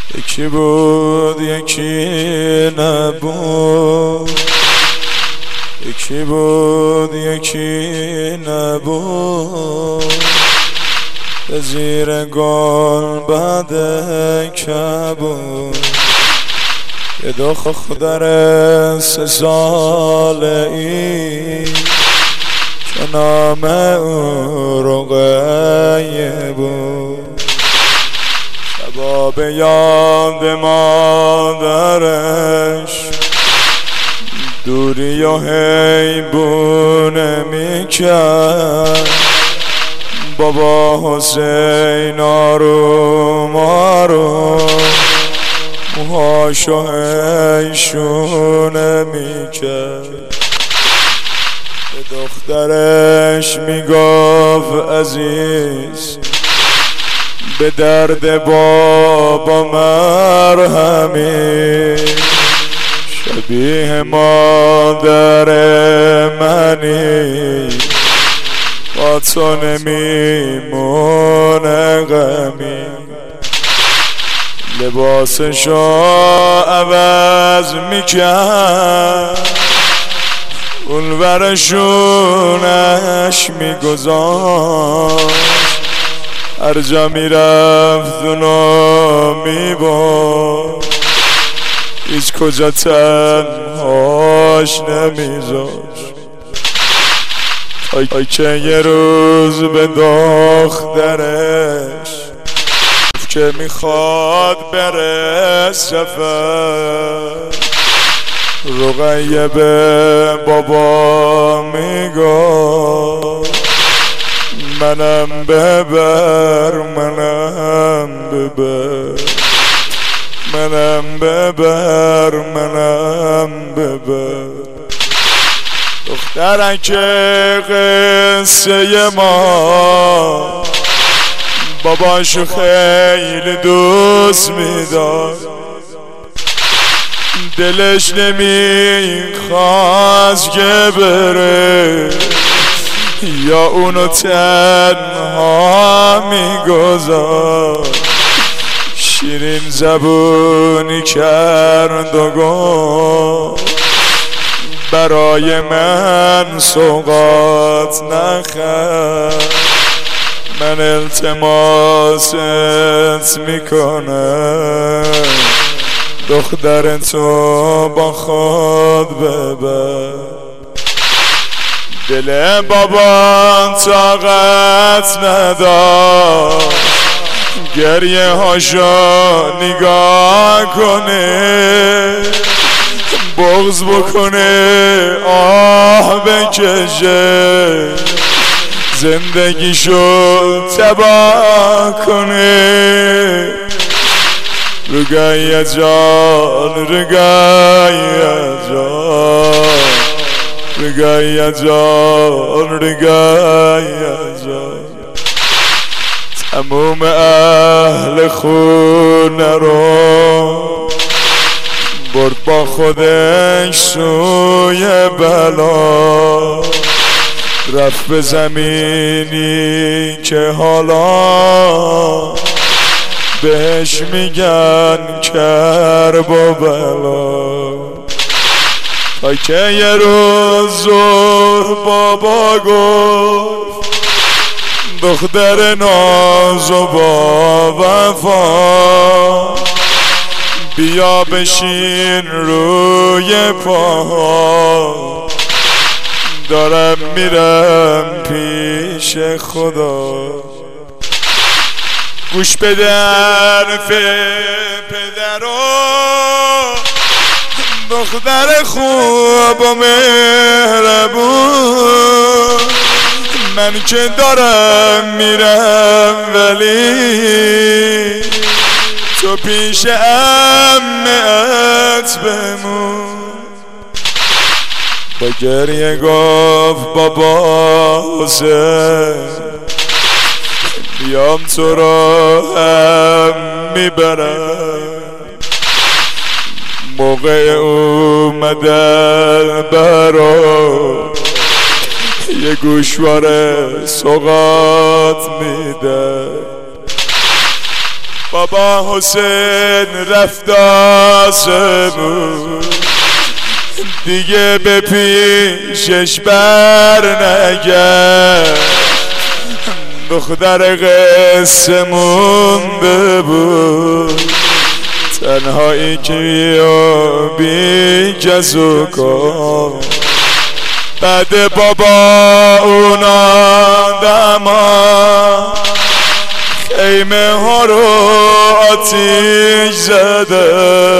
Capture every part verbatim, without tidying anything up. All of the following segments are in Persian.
یکی بود یکی نبود، یکی بود یکی نبود، به زیر گل بعد کبود. یه دختر سه ساله ای که نام او رقیه بود. شبا به یاد مادرش دوری و حیبونه میکرد. بابا حسین آروم آروم موهاشو هیشونه میکرد. به دخترش میگفت عزیز به درد بابا مرهمی، شبیه مادر منی با تو نمیمونه غمی. لباسشو عوض میکرد، اون ورشونش میگذاشت. هر جا میرفت اونو میبرد، هیچ کجا تنهاش نمیذاشت. تا که یه روز به دخترش که میخواد بره سفر، رقیه به بابا میگفت منم ببر منم ببر منم ببر منم ببر. دخترک قصه ما باباشو خیلی دوست میداد، دلش نمیخواست که بره یا اونو تنها میگذار. شیرین زبونی کرد و گفت برای من سوغات نخر، من التماست میکنم دختر تو با خود ببر. دل بابا طاقت نداشت گریه هاشو نگاه کنه، بغض بکنه آه بکشه، زندگیشو تباه کنه. رقیه جان رقیه جان رقیه جان رقیه جان، تموم اهل خونه رو برد با خودش سوی بلا. رفت به زمینی که حالا بهش میگن کرب و بلا. تا که یه روز ظهر بابا گفت دختر ناز و با وفا، بیا بشین روی پاها، دارم میرم پیش خدا. گوش بده حرف پدرو، دختر خوب و مهربون، من که دارم میرم ولی تو پیش عمت بمون. با گریه گفت بابا حسین بیام تو را هم میبرم. موقع اومدن برا یه گوشواره سوغات میده، بابا حسین رفت آسمون، دیگه به پیشش بر نگشت. دختر قصه مونده بود، تنهایی که بی کس و کار. بعد بابا اون آدما خیمه ها رو آتیش زده،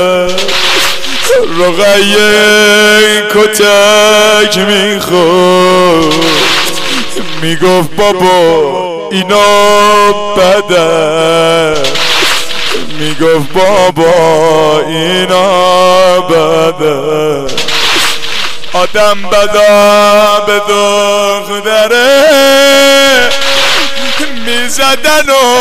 رقیه کتک میخورد، میگفت بابا اینا بده، میگفت بابا اینا بده. آدم بدا به دختره میزدن و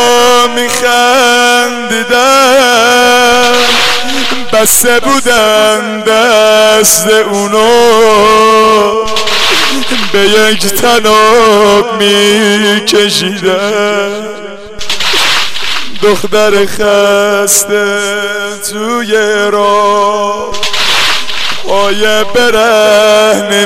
میخندیدن، بسته بودن دست اونو به یک تناب میکشیدن. دختر خسته توی راه پای برهنه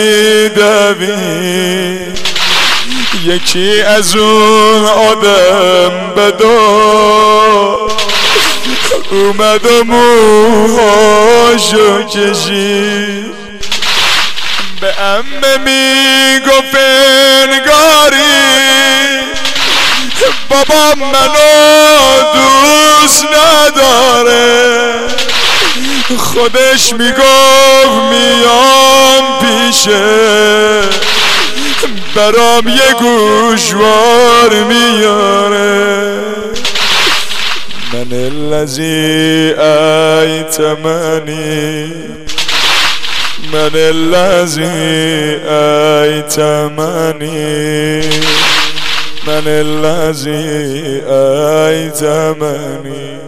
میدوید، یکی از اون آدم بدا اومد و موهاشو کشید. به عمه میگفت انگاری بابا منو دوست نداره، خودش میگفت میام پیشه برام یه گوشوار میاره. من الذی ایتمنی، من الذی ایتمنی، من الذی ایتمنی.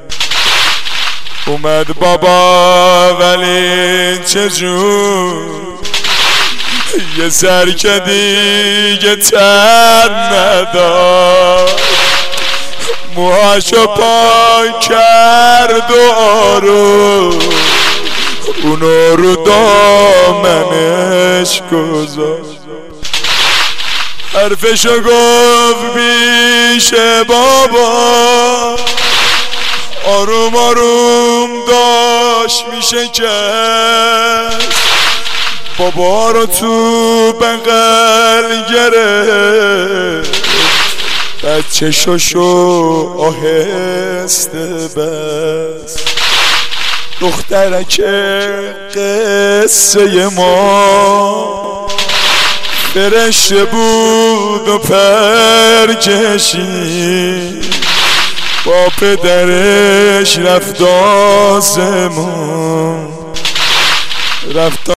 اومد بابا ولی چجور یه سر که دیگه تر نداشت، موهاشو پاک کرد و آروم اونو رو دامنش گذاشت. حرفشو گفت پیش بابا، آروم آروم داشت میشه کس، بابا رو تو بغل گرفت، بچه شوشو آهسته بس. دخترک قصه ما فرشته بود و پر کشید، با پدرش رفت آسمون، رفت